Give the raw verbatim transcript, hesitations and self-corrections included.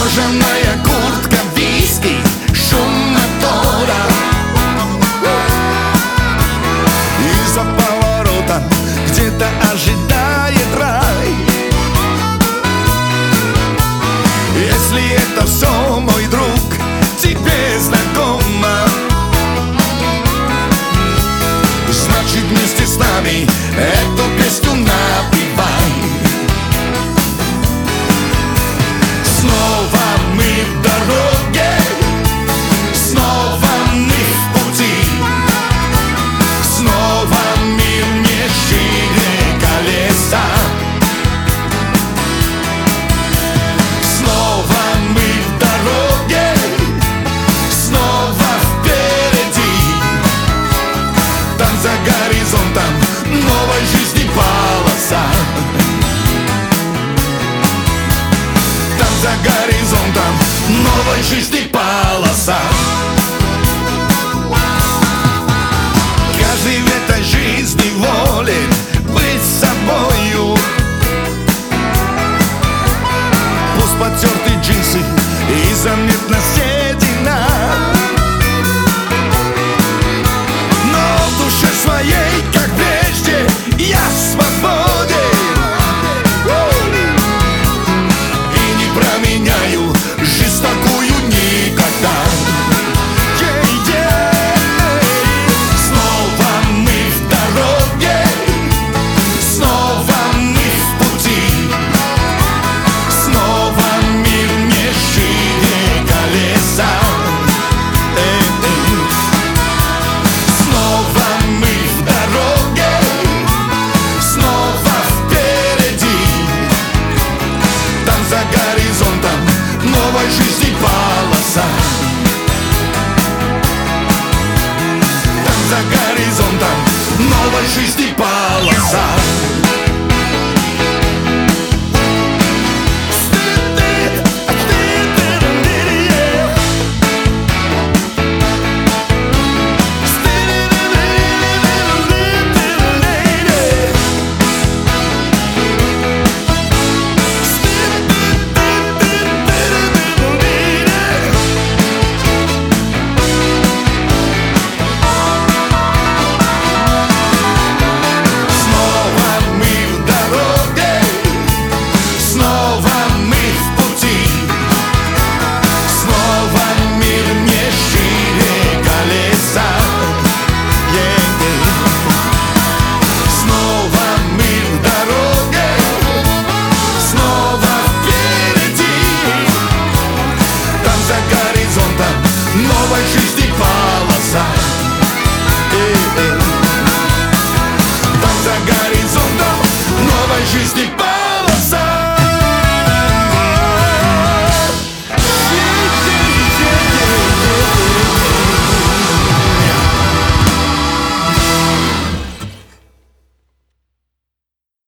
Кожаная куртка, виски, шум мотора. И за поворотом где-то ожидает рай. Если это все, мой друг, тебе знакомо, значит вместе с нами эту песню напевай. Снова мы в дороге, снова мы в пути, снова мир не шире колеса. Снова мы в дороге, снова впереди. Там за горизонтом новой жизни полоса. Там за горизонтом новой жизни полоса. Каждый в этой жизни волен быть собою. Пусть потертые джинсы и заметна седина, но в душе своей, как прежде, я свободен. И не променяю жизнь такую никогда. Снова мы в дороге, снова мы в пути, снова мир не шире колеса. Снова мы в дороге, снова впереди. Там за горизонтом новой жизни полоса. Там за горизонтом новой жизни полоса. Новой жизни полоса. Там за горизонтом новой жизни полоса.